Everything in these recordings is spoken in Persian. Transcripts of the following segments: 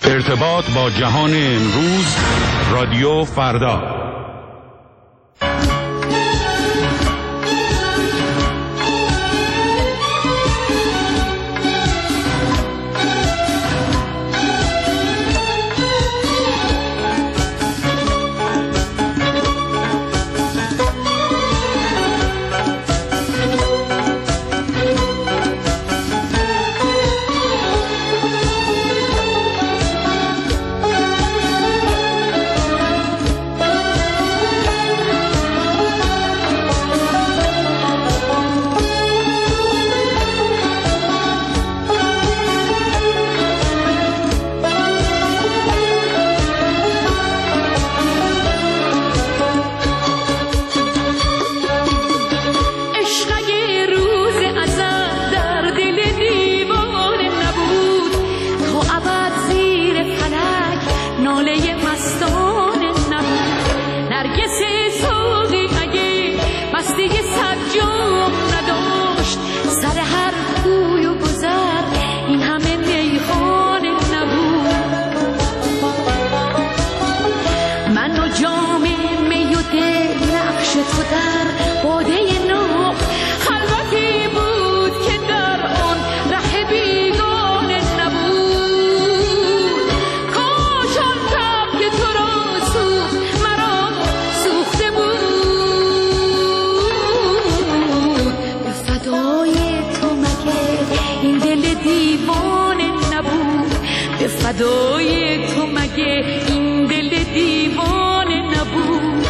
ارتباط با جهان امروز، رادیو فردا. فدای تو مگه این دل دیوانه نبود.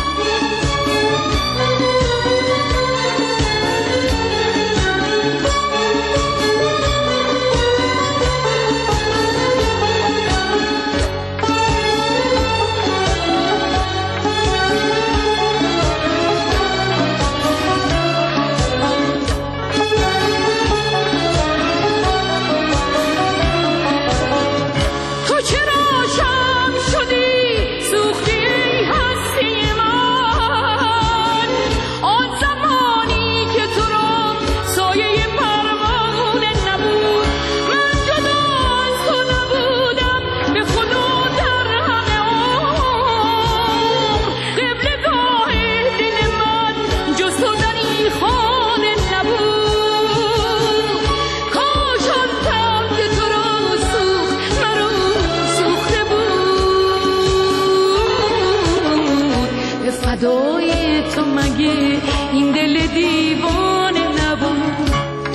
فدای تو مگه این دل دیوانه نبود.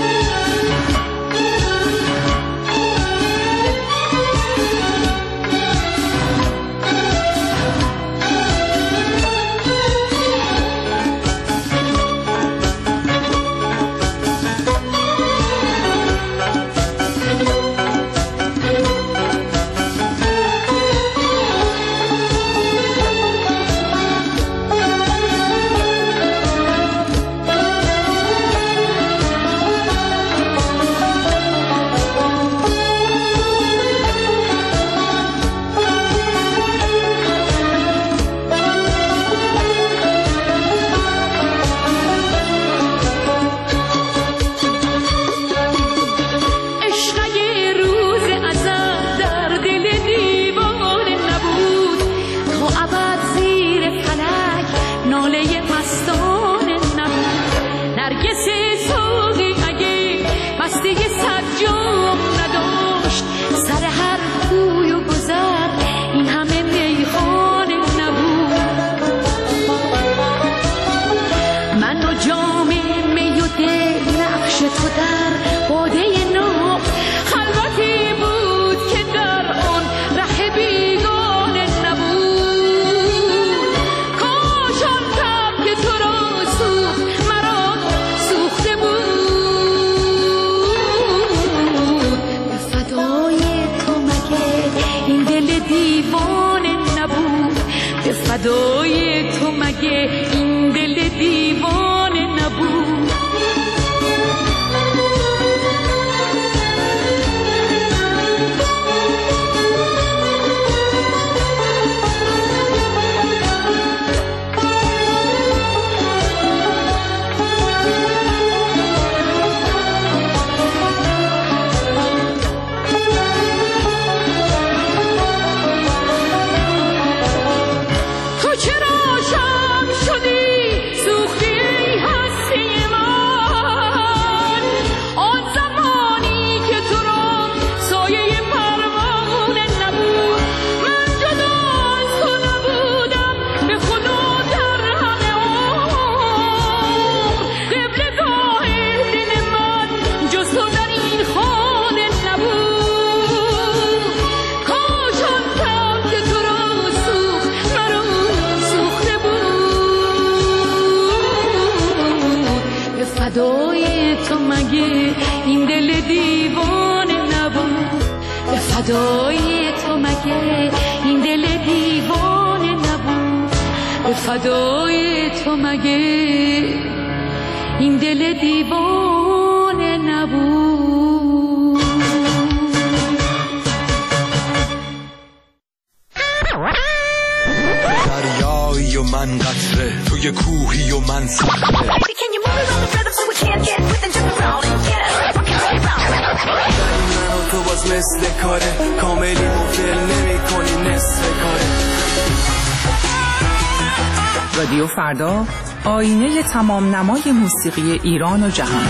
فدای تو مگه این دل دیوانه نبود. فدای تو مگه این دل دیوانه نبود؟ به فدای تو مگه این دل دیوانه نبود؟ دریایی و من قطره، توی کوهی و من صخره. تو باز مثل کاره کاملی مفل نمی کنی نصف کاره. رادیو فردا، آینه تمام نمای موسیقی ایران و جهان.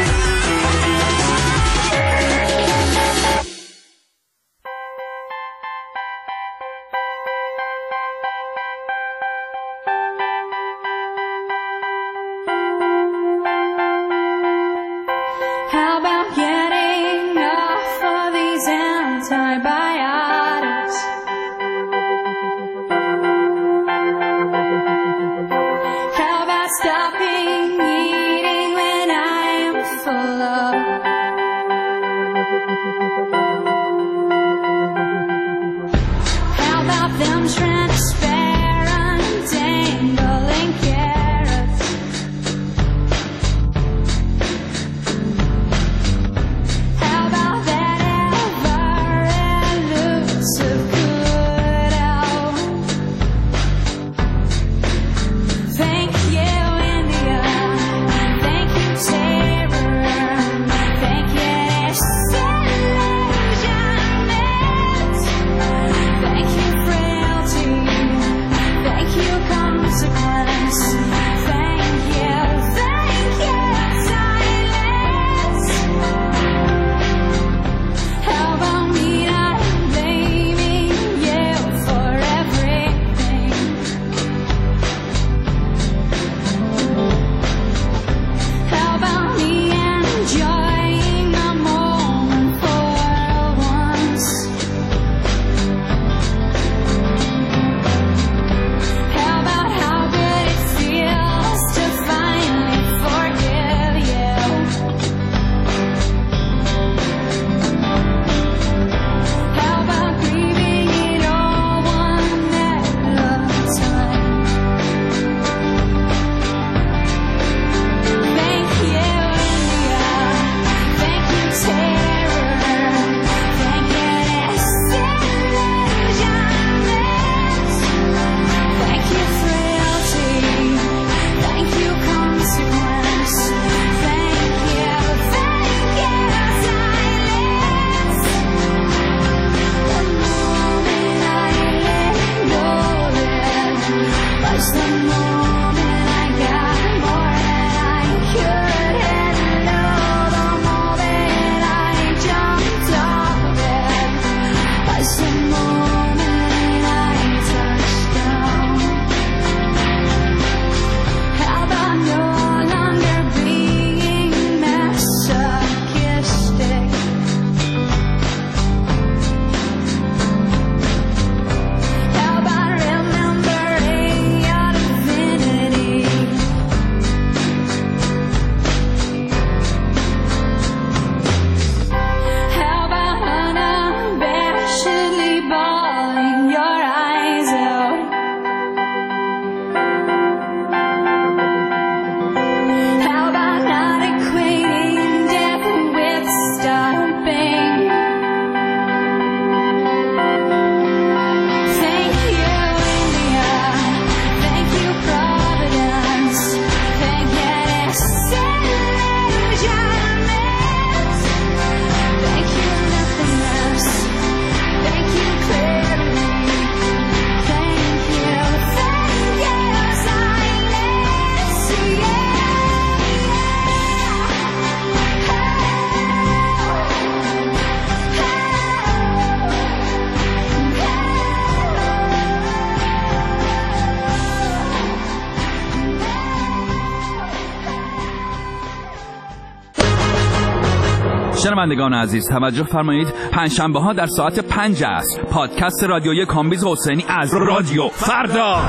شنوندگان عزیز توجه فرمایید، پنجشنبه ها در ساعت 5 عصر پادکست رادیویی کامبیز حسینی از رادیو فردا.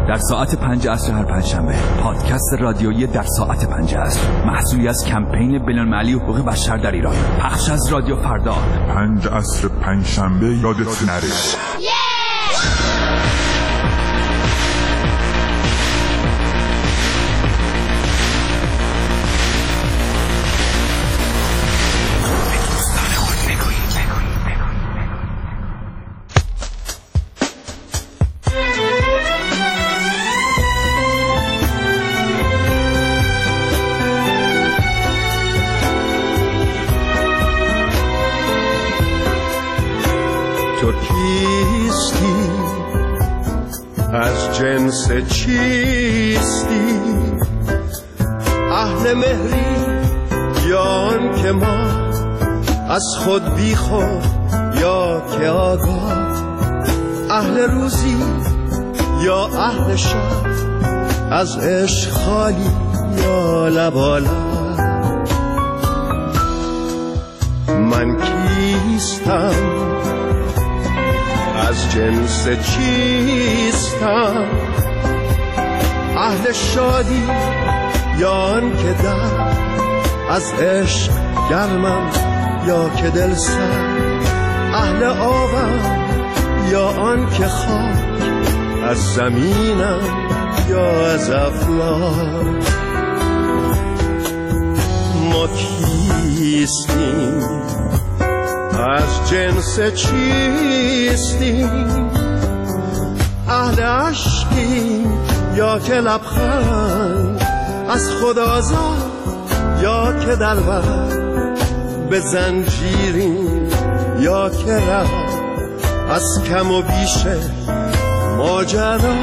در ساعت 5 عصر هر پنجشنبه. پادکست رادیویی در ساعت 5 عصر، محصولی از کمپین بین‌المللی حقوق بشر در ایران. پخش از رادیو فردا. 5 عصر پنجشنبه یادت نره. تو کیستی؟ از جنس چیستی؟ اهل مهری یا آن که ما از خود بی خود یا که آگاه؟ اهل روزی یا اهل شب؟ از عشق خالی یا لبالب؟ من کیستم؟ از جنس چیستم؟ اهل شادی یا آن که در از عشق گرمم یا که دل سر؟ اهل آبم یا آن که خاک از زمینم یا از افلاک؟ ما کیستیم؟ از جنس چیستیم؟ اهل عشقیم یا که لبخند از خود آزاد یا که در بر به زنجیریم یا که ره از کم و بیش ماجرا؟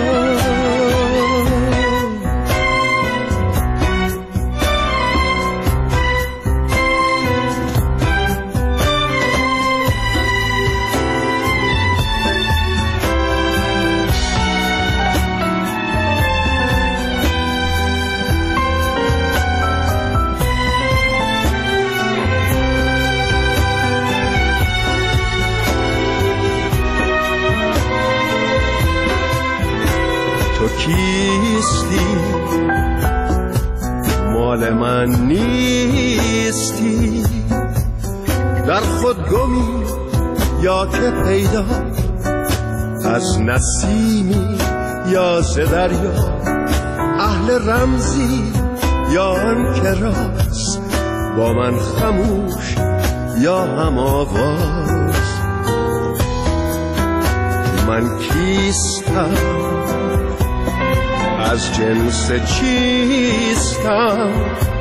تو کیستی؟ مال من نیستی؟ در خود گمی یا که پیدا؟ از نسیمی یا ز دریا؟ اهل رمزی یا آن که راست با من خموش یا هم آواز؟ من کیستم؟ از جنس چیستم؟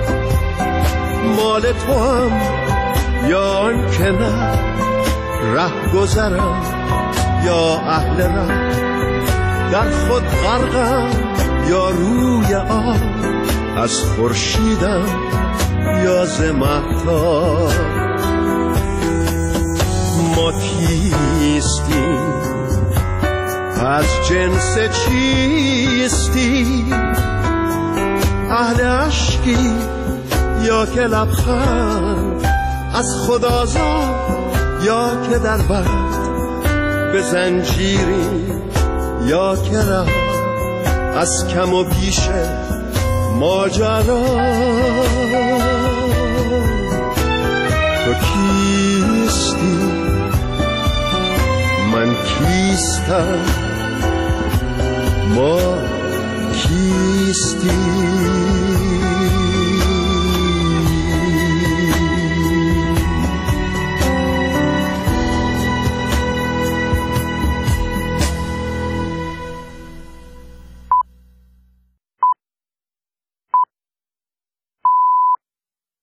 مال تو هم یا آن که نه؟ ره گذرم یا اهل ره؟ در خود غرقم یا روی آب؟ از خورشیدم یا ز مهتاب؟ ما کیستیم؟ از جنس چیستی؟ اهل عشقی یا که لبخند از خود آزاد یا که در بند به زنجیری یا که ره از کم و بیش ماجرا؟ تو کیستی؟ من کیستم؟ ما کیستی؟